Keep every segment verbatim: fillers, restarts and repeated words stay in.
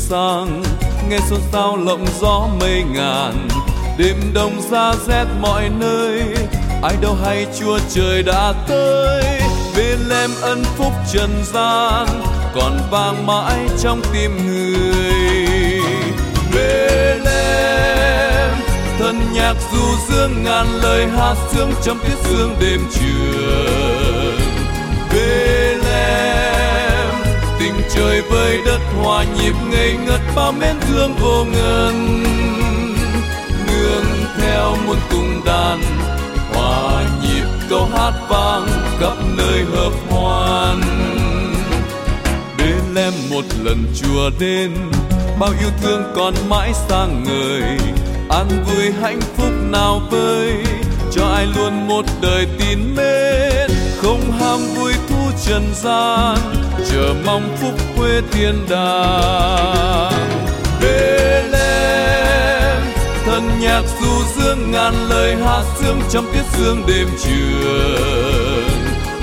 sang, nghe xôn xao lộng gió mây ngàn. Đêm đông giá rét mọi nơi, ai đâu hay Chúa trời đã tới. Bethlehem ân phúc trần gian, còn vang mãi trong tim người. Bethlehem thân nhạc du dương ngàn lời hát sướng trong tiết sương đêm trường. Bethlehem tình trời với đất hòa nhịp ngây ngất bao mến thương vô ngần. Nương theo muôn cung đàn hòa nhịp câu hát vang khắp nơi hợp hoan. Bethlehem một lần Chúa đến, bao yêu thương còn mãi sáng ngời. An vui hạnh phúc nào vơi, cho ai luôn một đời tín mến. Không ham vui thu trần gian, chờ mong phúc quê thiên đàng. Bethlehem thân nhạc du dương ngàn lời hát sướng trong tiết sương đêm trường.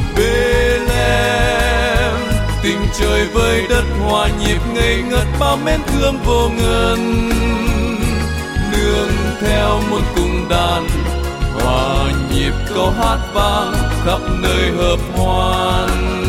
Bethlehem tình trời với đất hòa nhịp ngây ngất bao mến thương vô ngần. Nương theo muôn cung đàn hòa nhịp câu hát vang khắp nơi hợp hoan.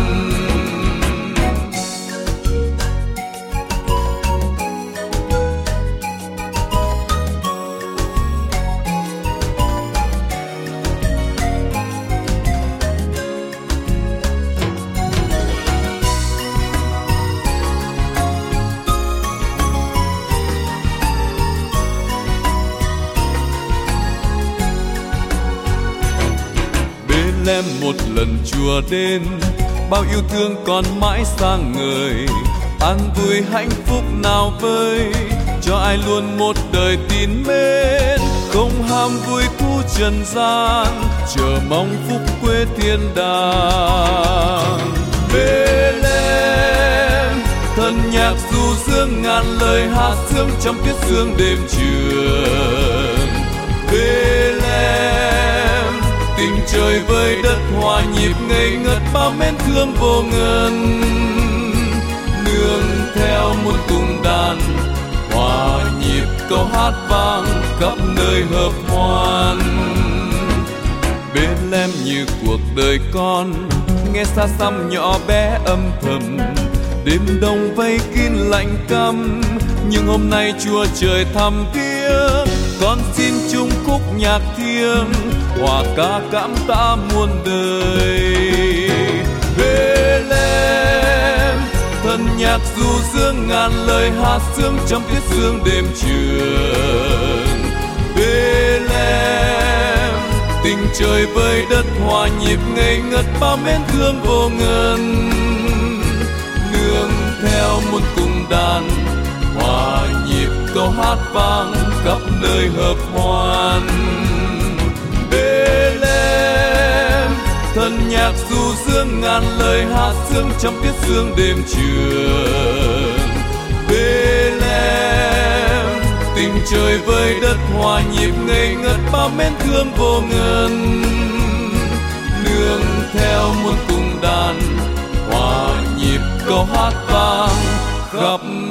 Bethlehem một lần Chúa đến, bao yêu thương còn mãi sáng ngời. An vui hạnh phúc nào vơi, cho ai luôn một đời tín mến. Không ham vui thu trần gian, chờ mong phúc quê thiên đàng. Bethlehem thân nhạc du dương ngàn lời hát sướng trong tiết sương đêm trường. Bethlehem tình trời với đất hòa nhịp ngây ngất bao mến thương vô ngần. Nương theo muôn cung đàn hòa nhịp câu hát vang khắp nơi hợp hoan. Bethlehem như cuộc đời con, nghe xa xăm nhỏ bé âm thầm. Đêm đông vây kín lạnh căm, nhưng hôm nay Chúa trời thăm viếng. Con xin chung khúc nhạc thiêng, hòa ca cảm tạ muôn đời. Bethlehem thân nhạc du dương ngàn lời hát sướng trong tiết sương đêm trường. Bethlehem tình trời với đất hòa nhịp ngây ngất bao mến thương vô ngần. Nương theo muôn cung đàn hòa nhịp câu hát vang khắp nơi hợp hoan. Bethlehem thân nhạc du dương ngàn lời hát sướng trong tiết sương đêm trường. Bethlehem tình trời với đất hòa nhịp ngây ngất bao mến thương vô ngần. Nương theo muôn cung đàn hòa nhịp câu hát vang khắp